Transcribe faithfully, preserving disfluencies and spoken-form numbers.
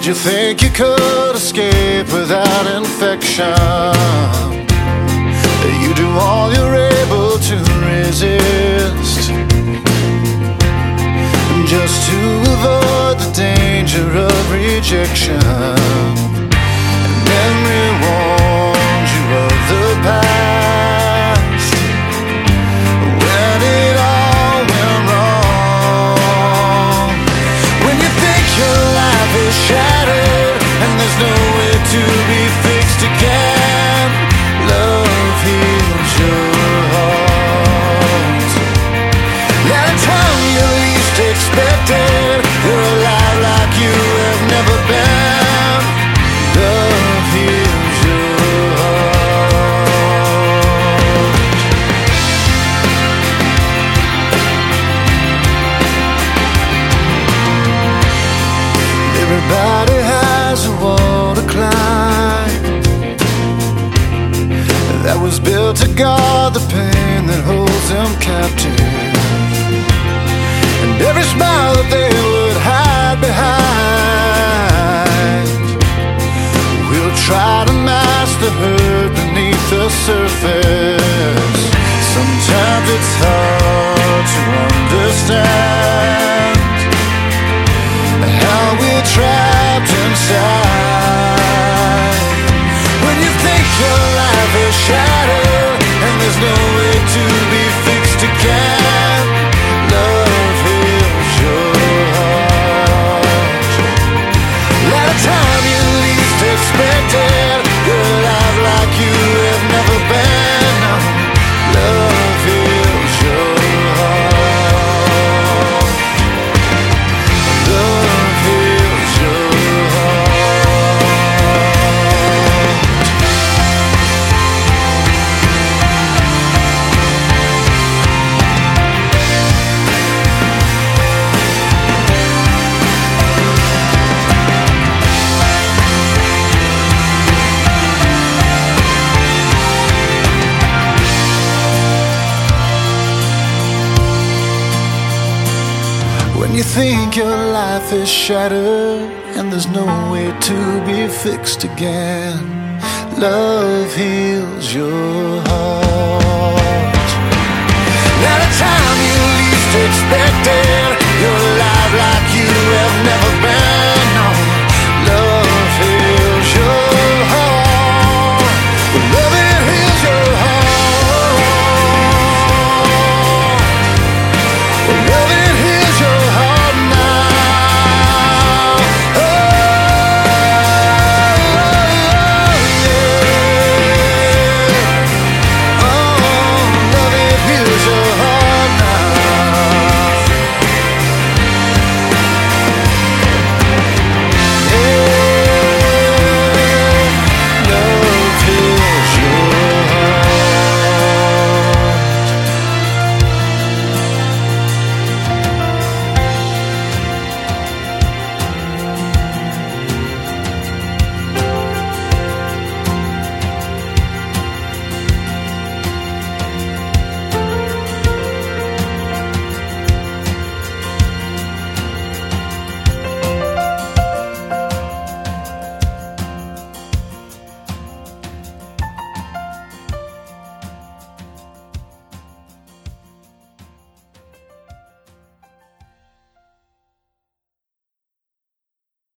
Did you think you could escape without infection? You do all you're able to resist, just to avoid the danger of rejection. And memory warns you of the past, when it all went wrong. When you think your life is shattered and there's no way to be fixed again, love heals your heart. At a time you least expected, you're alive like you have never been. Love heals your heart. Everybody has a wall to climb that was built to guard the pain that holds them captive. And every smile that they would hide behind will try to mask the hurt beneath the surface. Sometimes it's hard to understand how we're trapped inside. When you think your life is shattered and there's no way to be fixed again, love heals your heart. At a time you least expected, you're alive like you have never been. Love heals your heart. Love heals your heart. When you think your life is shattered and there's no way to be fixed again, love heals your heart. At a time you least expected,